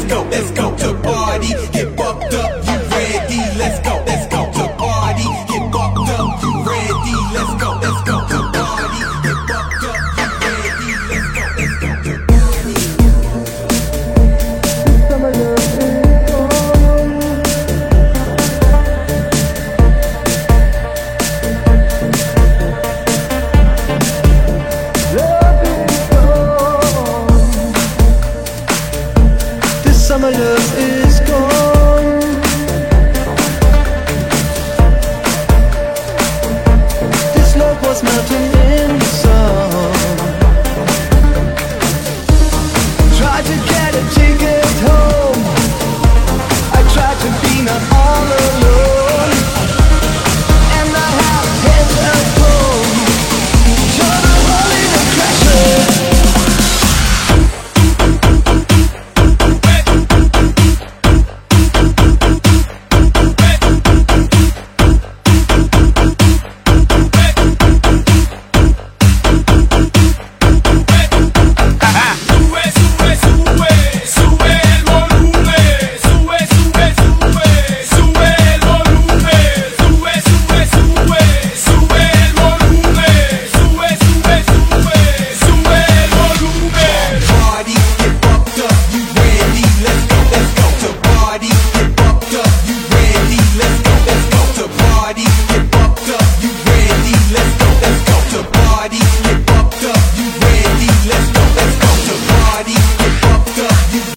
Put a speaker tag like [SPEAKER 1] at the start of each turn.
[SPEAKER 1] let's go to party, get fucked up, you ready? Let's go to party, get fucked up, you ready? Let's go to party, get fucked up, you ready? Let's go to party. Summer love is gone. Love is gone. This summer love is gone. This love was melting in the sun. Tried to get a ticket home. I tried to be not all alone. And I have hit a home. You're the rolling and crashing. Party,